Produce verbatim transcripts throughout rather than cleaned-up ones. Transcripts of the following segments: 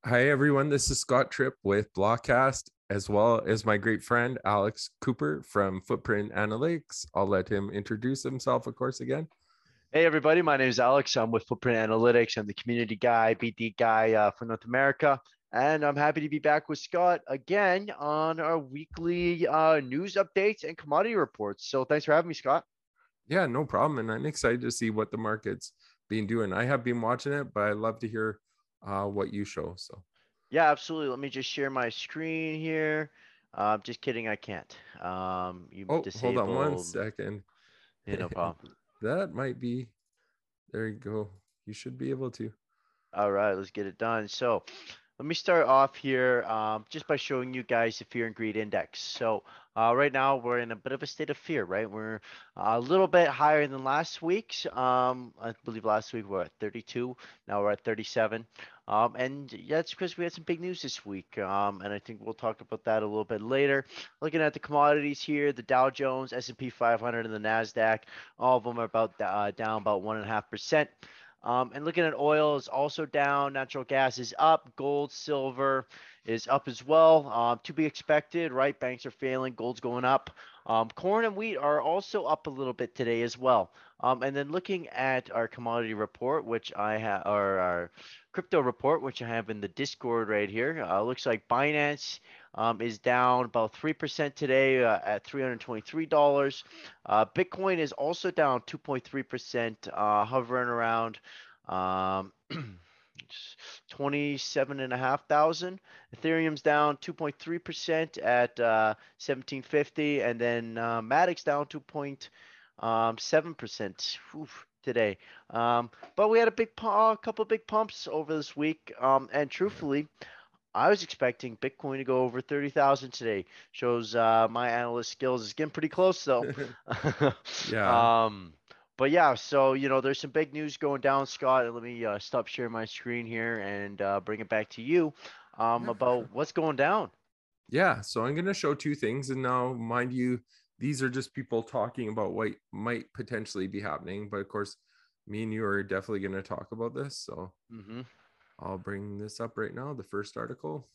Hi, everyone. This is Scott Tripp with Blockcast, as well as my great friend Alex Cooper from Footprint Analytics. I'll let him introduce himself, of course, again. Hey everybody, my name is Alex. I'm with Footprint Analytics. I'm the community guy, B D guy uh, for North America, and I'm happy to be back with Scott again on our weekly uh, news updates and commodity reports. So thanks for having me, Scott. Yeah, no problem. And I'm excited to see what the market's been doing. I have been watching it, but I love to hear uh, what you show. So, Yeah, absolutely. Let me just share my screen here. Uh, just kidding, I can't. Um, you oh, hold on one disabled. second. Yeah, no problem. That might be, there you go. You should be able to. All right, let's get it done. So let me start off here um, just by showing you guys the fear and greed index. So uh, right now we're in a bit of a state of fear, right? We're a little bit higher than last week's. Um, I believe last week we were at thirty-two. Now we're at thirty-seven. Um, and yeah, it's because we had some big news this week. Um, and I think we'll talk about that a little bit later. Looking at the commodities here, the Dow Jones, S and P five hundred, and the Nasdaq, all of them are about uh, down about one and a half percent. Um, and looking at oil is also down. Natural gas is up. Gold, silver is up as well. Um, to be expected, right? Banks are failing. Gold's going up. Um, corn and wheat are also up a little bit today as well. Um, and then looking at our commodity report, which I have, or our crypto report, which I have in the Discord right here, uh, looks like Binance um, is down about three percent today uh, at three hundred twenty-three dollars. Uh, Bitcoin is also down two point three percent, uh, hovering around um, twenty-seven and a half thousand. Ethereum's down two point three percent at uh, seventeen fifty, and then uh, Matic's down two point seven percent today. Um, but we had a big, a couple big pumps over this week, um, and truthfully, I was expecting Bitcoin to go over thirty thousand today. Shows uh, my analyst skills is getting pretty close though. Yeah. um, but yeah, so you know, there's some big news going down, Scott. Let me uh, stop sharing my screen here and uh, bring it back to you um, Yeah, for about sure. what's going down. Yeah, so I'm going to show two things. And now, mind you, these are just people talking about what might potentially be happening. But of course, me and you are definitely going to talk about this. So hmm I'll bring this up right now, the first article.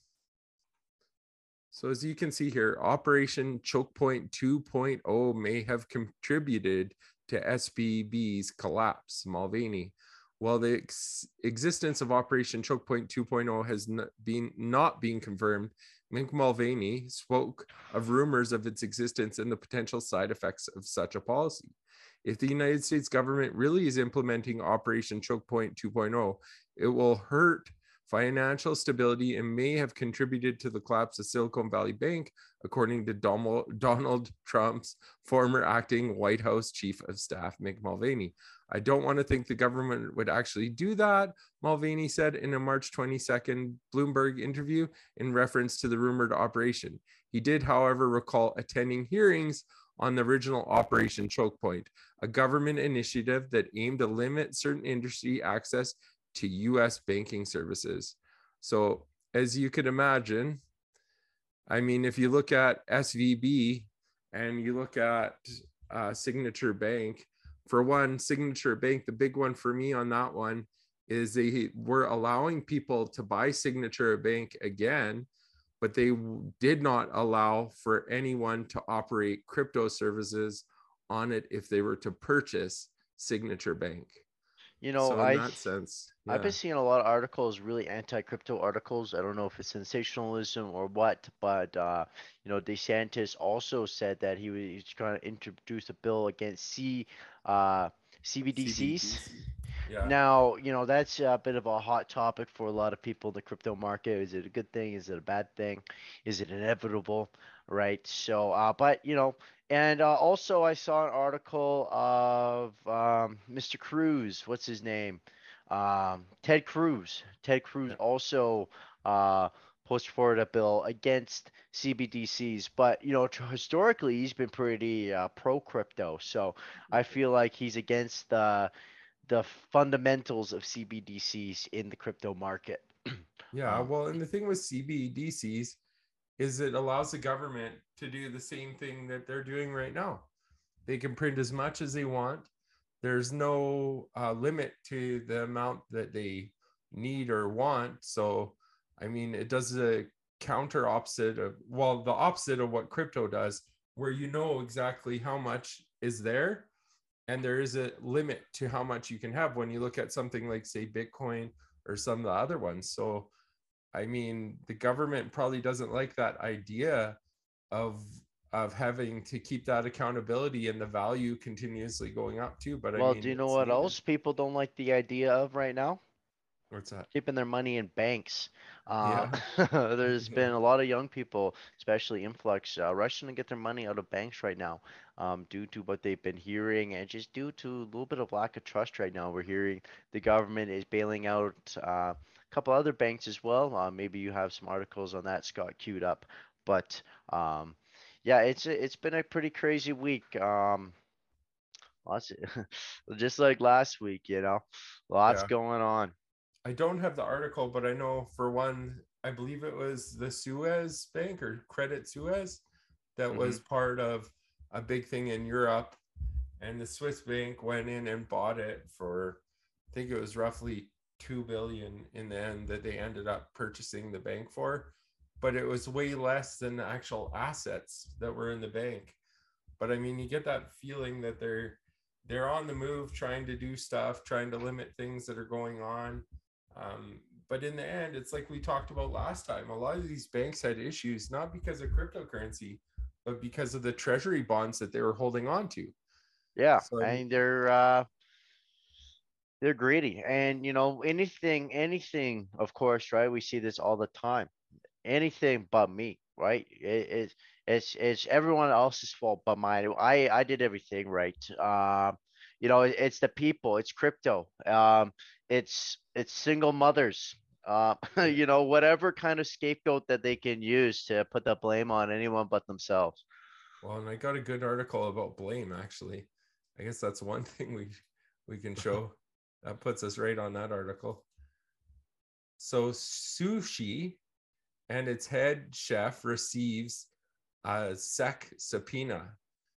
So as you can see here, Operation Choke Point 2.0 may have contributed to S V B's collapse, Mulvaney. While the ex- existence of Operation Choke Point 2.0 has n- been not been confirmed, Mick Mulvaney spoke of rumors of its existence and the potential side effects of such a policy. If the United States government really is implementing Operation Choke Point 2.0, it will hurt financial stability and may have contributed to the collapse of Silicon Valley Bank, according to Donald Trump's former acting White House chief of staff, Mick Mulvaney. I don't want to think the government would actually do that, Mulvaney said in a March twenty-second Bloomberg interview in reference to the rumored operation. He did, however, recall attending hearings on the original Operation Choke Point, a government initiative that aimed to limit certain industry access to U S banking services. So, as you could imagine, I mean, if you look at S V B and you look at uh, Signature Bank, for one, Signature Bank, the big one for me on that one is they were allowing people to buy Signature Bank again, but they did not allow for anyone to operate crypto services on it if they were to purchase Signature Bank. You know, So, in I that sense, I've been yeah. seeing a lot of articles, really anti-crypto articles. I don't know if it's sensationalism or what, but uh, you know, DeSantis also said that he was he's trying to introduce a bill against C uh, C B D C B D Cs. C. Yeah. Now, you know, that's a bit of a hot topic for a lot of people in the crypto market. Is it a good thing? Is it a bad thing? Is it inevitable? Right. So, uh, but, you know, and uh, also I saw an article of um, mister Cruz. What's his name? Um, Ted Cruz. Ted Cruz Yeah. also uh, pushed forward a bill against C B D Cs, but you know, tr- historically he's been pretty uh, pro crypto. So I feel like he's against the the fundamentals of C B D Cs in the crypto market. Yeah. Um, Well, and the thing with C B D Cs is it allows the government to do the same thing that they're doing right now. They can print as much as they want. There's no uh, limit to the amount that they need or want. So, I mean, it does the counter opposite of, well, the opposite of what crypto does, where you know exactly how much is there and there is a limit to how much you can have when you look at something like, say, Bitcoin or some of the other ones. So, I mean, the government probably doesn't like that idea of of having to keep that accountability and the value continuously going up too. But I Well, do mean, you know it's what needed. else people don't like the idea of right now? What's that? Keeping their money in banks. Uh, Yeah. there's Yeah. been a lot of young people, especially influx, uh, rushing to get their money out of banks right now, um, due to what they've been hearing and just due to a little bit of lack of trust right now. We're hearing the government is bailing out uh, a couple other banks as well. Uh, maybe you have some articles on that, Scott, queued up. But um, yeah, it's a- it's been a pretty crazy week. Um, lots just like last week, you know, lots Yeah. going on. I don't have the article, but I know for one, I believe it was the Suez Bank or Credit Suez that Hmm. was part of a big thing in Europe. And the Swiss bank went in and bought it for, I think it was roughly two billion in the end that they ended up purchasing the bank for. But it was way less than the actual assets that were in the bank. But I mean, you get that feeling that they're they're on the move, trying to do stuff, trying to limit things that are going on. Um, but in the end, it's like we talked about last time. A lot of these banks had issues not because of cryptocurrency, but because of the treasury bonds that they were holding on to. Yeah, So I mean, and they're uh they're greedy. And you know, anything anything, of course, right? We see this all the time. Anything but me, right? It, it's it's it's everyone else's fault but mine. I I did everything right. Um, you know, it, it's the people, it's crypto. Um, it's it's single mothers. Uh, yeah. you know, whatever kind of scapegoat that they can use to put the blame on anyone but themselves. Well, and I got a good article about blame actually. I guess that's one thing we we can show. That puts us right on that article. So sushi and its head chef receives a SEC subpoena.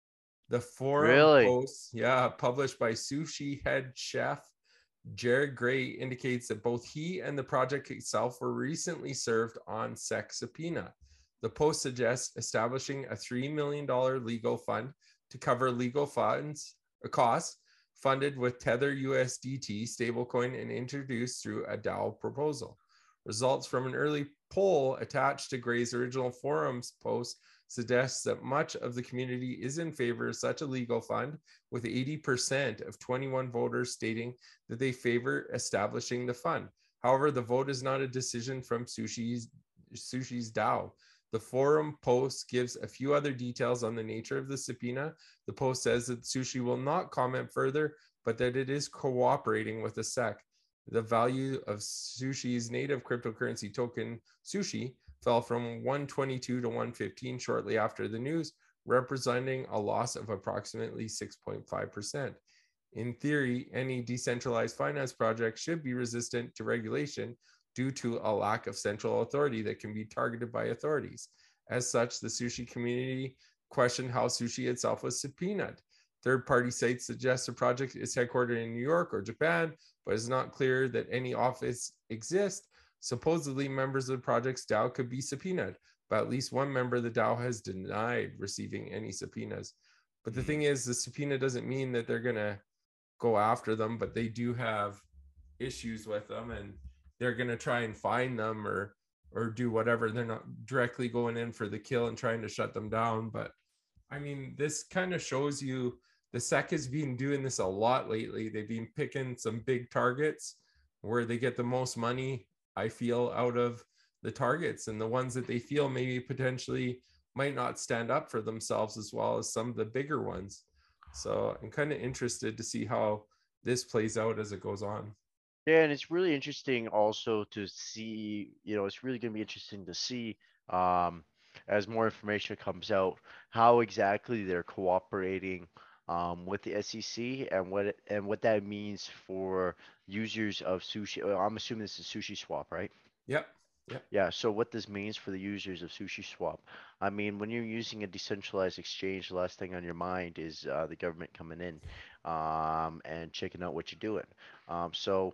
The forum Really? post, yeah, published by sushi head chef Jared Gray indicates that both he and the project itself were recently served on SEC subpoena. The post suggests establishing a three million dollars legal fund to cover legal funds uh, costs funded with Tether U S D T stablecoin and introduced through a DAO proposal. Results from an early poll attached to Gray's original forums post suggests that much of the community is in favor of such a legal fund, with eighty percent of twenty-one voters stating that they favor establishing the fund. However, the vote is not a decision from Sushi's, Sushi's DAO. The forum post gives a few other details on the nature of the subpoena. The post says that Sushi will not comment further, but that it is cooperating with the S E C. The value of Sushi's native cryptocurrency token, Sushi, fell from one twenty-two to one fifteen shortly after the news, representing a loss of approximately six point five percent. In theory, any decentralized finance project should be resistant to regulation due to a lack of central authority that can be targeted by authorities. As such, the sushi community questioned how sushi itself was subpoenaed. Third party sites suggest the project is headquartered in New York or Japan, but it's not clear that any office exists. Supposedly, members of the project's DAO could be subpoenaed, but at least one member of the DAO has denied receiving any subpoenas. But the Hmm. thing is, the subpoena doesn't mean that they're going to go after them, but they do have issues with them and they're going to try and find them or or do whatever. They're not directly going in for the kill and trying to shut them down, but I mean, this kind of shows you the S E C has been doing this a lot lately. They've been picking some big targets where they get the most money, I feel, out of the targets, and the ones that they feel maybe potentially might not stand up for themselves as well as some of the bigger ones. So I'm kind of interested to see how this plays out as it goes on. Yeah, and it's really interesting also to see, you know, it's really going to be interesting to see um, as more information comes out, how exactly they're cooperating um, with the S E C and what it, and what that means for users of Sushi. uh, I'm assuming this is Sushi Swap, right? Yep. Yep. Yeah, so what this means for the users of Sushi Swap. I mean, when you're using a decentralized exchange, the last thing on your mind is uh, the government coming in um, and checking out what you're doing. Um, so,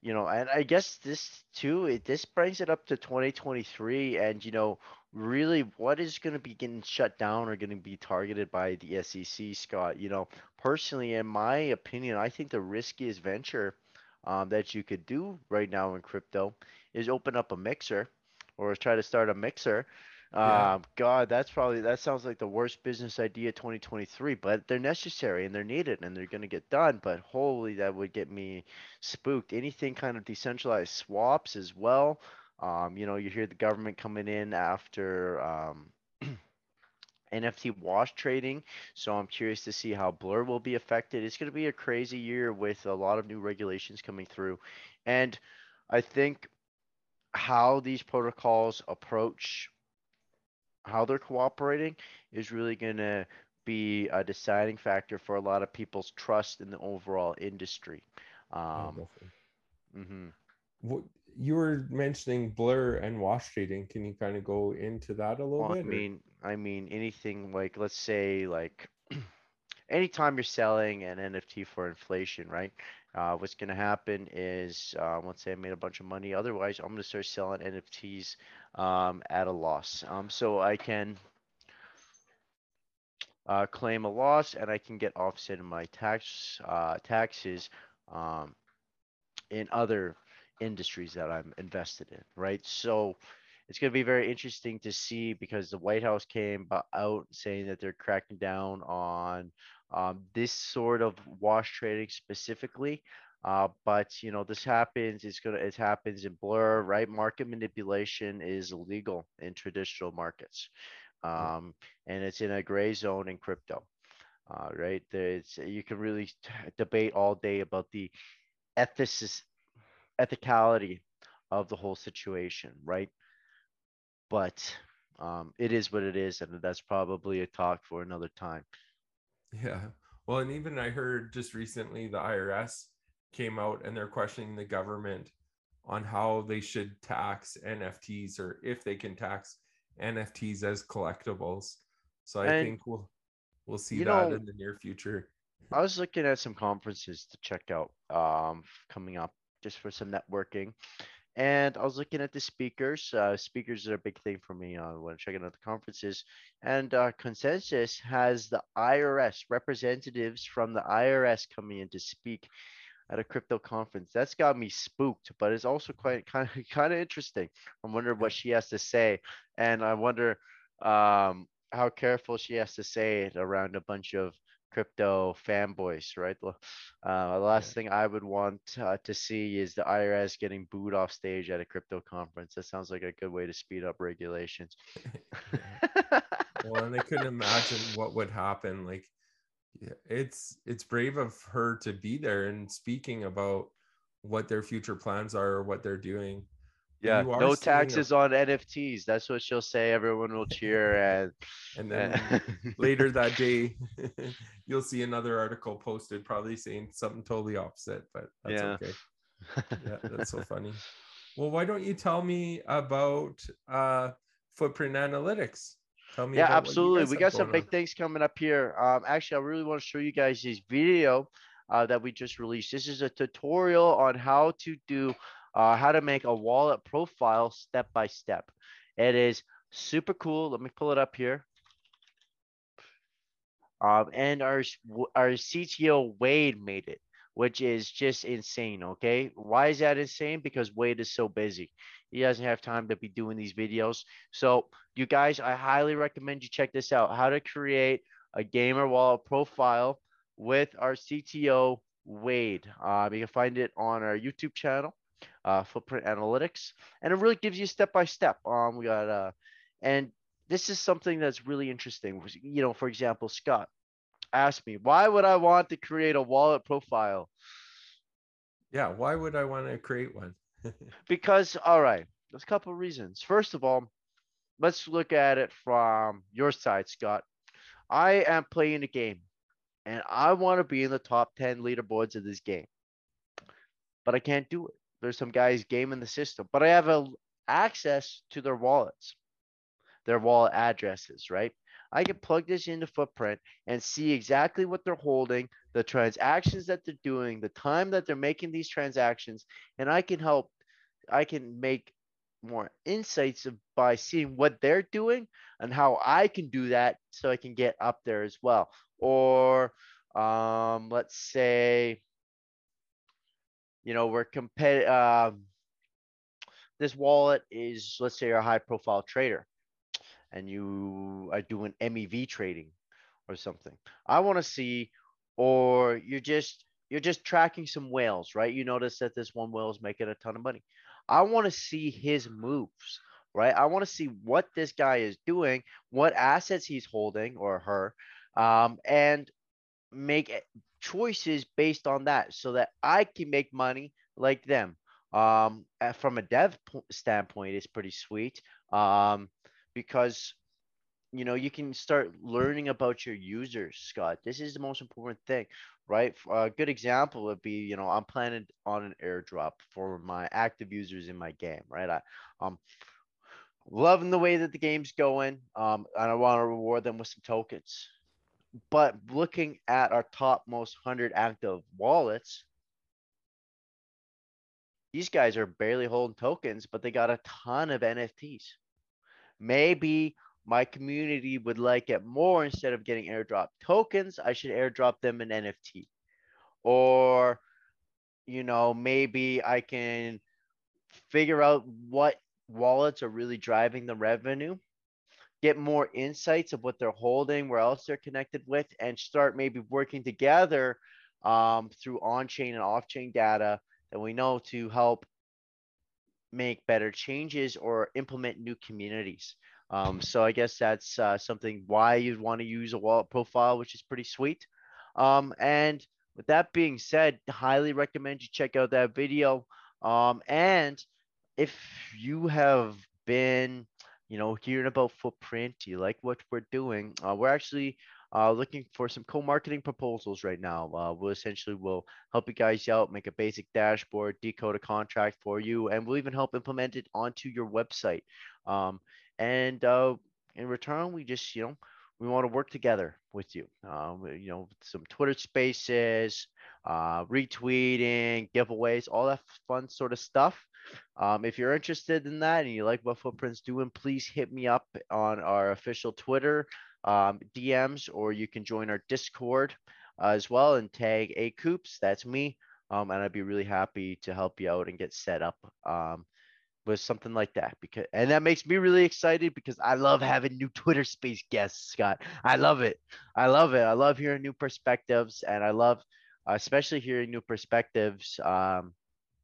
you know, and I guess this too, it this brings it up to twenty twenty-three, and you know, really, what is going to be getting shut down or going to be targeted by the S E C, Scott? You know, personally, in my opinion, I think the riskiest venture um, that you could do right now in crypto is open up a mixer or try to start a mixer. Yeah. Um, God, that's probably that sounds like the worst business idea twenty twenty-three, but they're necessary and they're needed and they're going to get done. But holy, that would get me spooked. Anything kind of decentralized swaps as well. Um, you know, you hear the government coming in after um, N F T wash trading. So I'm curious to see how Blur will be affected. It's going to be a crazy year with a lot of new regulations coming through. And I think how these protocols approach how they're cooperating is really going to be a deciding factor for a lot of people's trust in the overall industry. Oh, Um, definitely. mhm. What you were mentioning Blur and wash trading. Can you kind of go into that a little Well, I bit or? mean, I mean anything like let's say like anytime you're selling an N F T for inflation, right? Uh, what's going to happen is, uh, let's say I made a bunch of money. Otherwise, I'm going to start selling N F Ts um, at a loss. Um, so I can uh, claim a loss and I can get offset in my tax uh, taxes um, in other industries that I'm invested in, right? So it's going to be very interesting to see because the White House came bu- out saying that they're cracking down on um, this sort of wash trading specifically. Uh, but you know, this happens. It's gonna. It happens in Blur, right? Market manipulation is illegal in traditional markets, Yeah. um, and it's in a gray zone in crypto. Uh, right? There's you can really t- debate all day about the ethics ethicality of the whole situation, right? But um, it is what it is, and that's probably a talk for another time. Yeah. Well, and even I heard just recently the I R S came out and they're questioning the government on how they should tax N F Ts or if they can tax N F Ts as collectibles. So I And think we'll we'll see you that know, in the near future. I was looking at some conferences to check out um, coming up just for some networking. And I was looking at the speakers. Uh, speakers are a big thing for me uh, when checking out the conferences. And uh, Consensus has the I R S representatives from the I R S coming in to speak at a crypto conference. That's got me spooked, but it's also quite kind of kind of interesting. I wonder Yeah. what she has to say, and I wonder um, how careful she has to say it around a bunch of crypto fanboys, right? Well, Uh, the Yeah. last thing I would want uh, to see is the I R S getting booed off stage at a crypto conference. That sounds like a good way to speed up regulations. Yeah. Well, and I couldn't imagine what would happen. Like, yeah, it's it's brave of her to be there and speaking about what their future plans are or what they're doing. But Yeah, you are no seeing a taxes on N F Ts. That's what she'll say. Everyone will cheer and, and then and later that day you'll see another article posted probably saying something totally opposite, but that's yeah. okay. Yeah, that's so funny. Well, why don't you tell me about uh Footprint Analytics? Tell me Yeah, about what you absolutely. guys We have got some going on. big things coming up here. Um, actually, I really want to show you guys this video uh, that we just released. This is a tutorial on how to do, uh, how to make a wallet profile step by step. It is super cool. Let me pull it up here. Um, and our our C T O Wade made it, which is just insane. Okay, why is that insane? Because Wade is so busy, he doesn't have time to be doing these videos. So you guys, I highly recommend you check this out: how to create a gamer wallet profile with our C T O Wade. Um, you can find it on our YouTube channel, uh, Footprint Analytics, and it really gives you step by step. Um, we got uh, and this is something that's really interesting. You know, for example, Scott asked me, why would I want to create a wallet profile? Yeah, why would I want to create one? Because, all right, there's a couple of reasons. First of all, let's look at it from your side, Scott. I am playing a game and I want to be in the top ten leaderboards of this game, but I can't do it. There's some guys gaming the system, but I have a, access to their wallets, their wallet addresses, right? I can plug this into Footprint and see exactly what they're holding, the transactions that they're doing, the time that they're making these transactions, and I can help, I can make more insights by seeing what they're doing and how I can do that so I can get up there as well. Or um, let's say, you know, we're competitive. Um, this wallet is, let's say, you're a high profile trader and you are doing M E V trading or something. I want to see, or you're just you're just tracking some whales, right? You notice that this one whale is making a ton of money. I want to see his moves, right? I want to see what this guy is doing, what assets he's holding or her, um, and make choices based on that so that I can make money like them. Um, uh, from a dev standpoint, it's pretty sweet. Um, because you know you can start learning about your users, Scott. This is the most important thing, right? A good example would be, you know, I'm planning on an airdrop for my active users in my game, right? I um loving the way that the game's going, um and I want to reward them with some tokens. But looking at our top most one hundred active wallets, these guys are barely holding tokens, but they got a ton of N F Ts. Maybe my community would like it more. Instead of getting airdrop tokens, I should airdrop them an N F T. Or, you know, maybe I can figure out what wallets are really driving the revenue, get more insights of what they're holding, where else they're connected with, and start maybe working together um, through on-chain and off-chain data that we know to help make better changes or implement new communities. Um, so I guess that's uh, something why you'd want to use a wallet profile, which is pretty sweet. Um, and with that being said, highly recommend you check out that video. Um, and if you have been, you know, hearing about Footprint, you like what we're doing, uh, we're actually uh, looking for some co-marketing proposals right now. Uh, we'll essentially will help you guys out, make a basic dashboard, decode a contract for you, and we'll even help implement it onto your website. Um, and uh, in return, we just, you know, we want to work together with you. Um, you know, some Twitter Spaces, uh, retweeting, giveaways, all that fun sort of stuff. Um, if you're interested in that and you like what Footprint's doing, please hit me up on our official Twitter um, D Ms, or you can join our Discord uh, as well and tag A Coops. That's me. Um, and I'd be really happy to help you out and get set up um, with something like that. Because and that makes me really excited because I love having new Twitter Space guests, Scott. I love it. I love it. I love hearing new perspectives, and I love uh, especially hearing new perspectives um,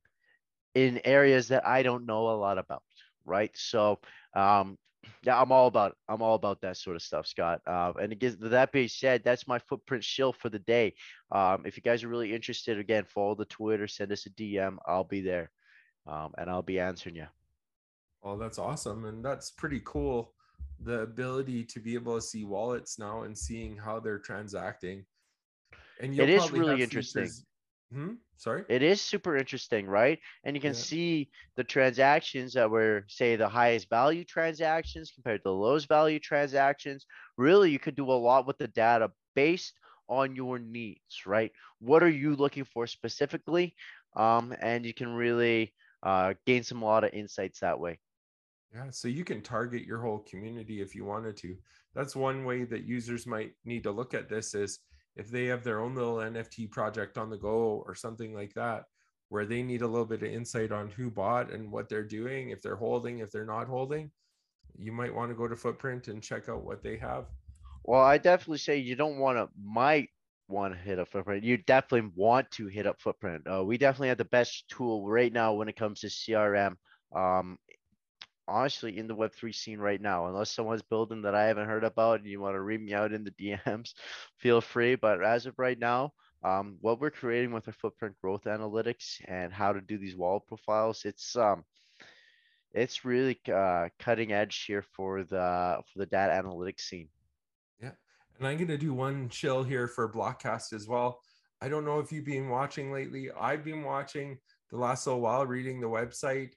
in areas that I don't know a lot about, right? So, um, yeah, I'm all about I'm all about that sort of stuff, Scott. Uh, and again, that being said, that's my Footprint shill for the day. Um, if you guys are really interested, again, follow the Twitter, send us a D M. I'll be there, um, and I'll be answering you. Oh, that's awesome. And that's pretty cool. The ability to be able to see wallets now and seeing how they're transacting. And you'll It is probably really have interesting. features. Hmm? Sorry? It is super interesting, right? And you can Yeah. see the transactions that were, say, the highest value transactions compared to the lowest value transactions. Really, you could do a lot with the data based on your needs, right? What are you looking for specifically? Um, and you can really uh, gain some a lot of insights that way. Yeah. So you can target your whole community if you wanted to. That's one way that users might need to look at this is if they have their own little N F T project on the go or something like that, where they need a little bit of insight on who bought and what they're doing, if they're holding, if they're not holding, you might want to go to Footprint and check out what they have. Well, I definitely say you don't want to, might want to hit up Footprint. You definitely want to hit up Footprint. Uh, we definitely have the best tool right now when it comes to C R M. Um, honestly, in the Web three scene right now, unless someone's building that I haven't heard about and you want to read me out in the D Ms, feel free. But as of right now, um, what we're creating with our footprint growth analytics and how to do these wall profiles, it's um, it's really uh, cutting edge here for the for the data analytics scene. Yeah. And I'm going to do one chill here for Blockcast as well. I don't know if you've been watching lately. I've been watching the last little while, reading the website.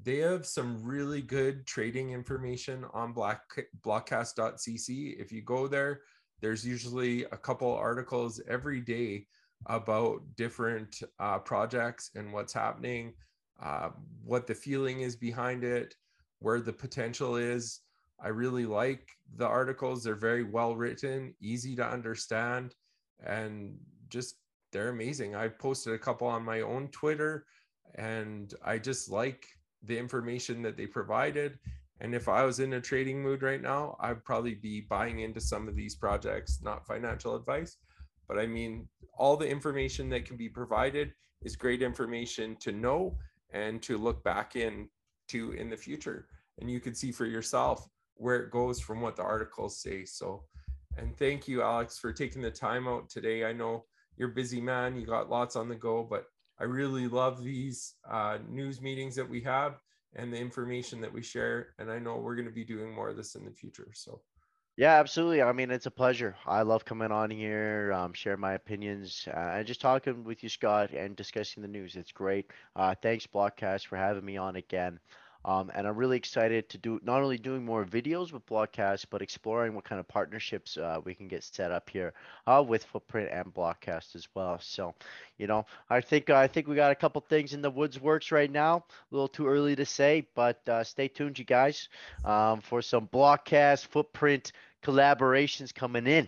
they have some really good trading information on black blockcast dot c c. If you go there, there's usually a couple articles every day about different uh, projects and what's happening, uh, what the feeling is behind it, where the potential is. I really like the articles. They're very well written, easy to understand, and just they're amazing. I've posted a couple on my own Twitter, and I just like the information that they provided. And if I was in a trading mood right now, I'd probably be buying into some of these projects, not financial advice, but I mean, all the information that can be provided is great information to know and to look back in to in the future. And you can see for yourself where it goes from what the articles say. So, and thank you, Alex, for taking the time out today. I know you're a busy man, you got lots on the go, but I really love these uh, news meetings that we have and the information that we share. And I know we're going to be doing more of this in the future. So, Yeah, absolutely. I mean, it's a pleasure. I love coming on here, um, sharing my opinions, uh, and just talking with you, Scott, and discussing the news. It's great. Uh, thanks, Blockcast, for having me on again. Um, and I'm really excited to do not only doing more videos with Blockcast, but exploring what kind of partnerships uh, we can get set up here uh, with Footprint and Blockcast as well. So, you know, I think I think we got a couple things in the woods works right now. A little too early to say, but uh, stay tuned, you guys, um, for some Blockcast Footprint collaborations coming in.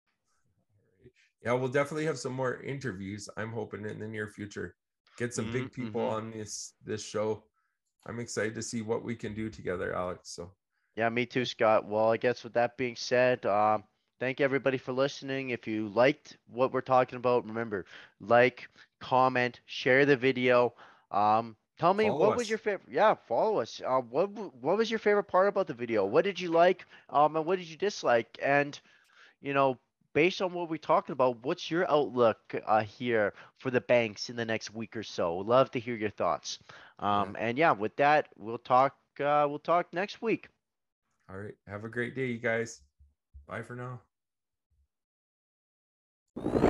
yeah, we'll definitely have some more interviews. I'm hoping in the near future, get some big people Mm-hmm. on this this show. I'm excited to see what we can do together, Alex. So, Yeah, me too, Scott. Well, I guess with that being said, um, thank everybody for listening. If you liked what we're talking about, remember, like, comment, share the video. Um, tell me follow what was your us. favorite. Yeah, follow us. Uh, what w- what was your favorite part about the video? What did you like? Um, and what did you dislike? And you know, based on what we're talking about, what's your outlook uh, here for the banks in the next week or so? Love to hear your thoughts. Yeah. Um, and yeah, with that, we'll talk. Uh, we'll talk next week. All right. Have a great day, you guys. Bye for now.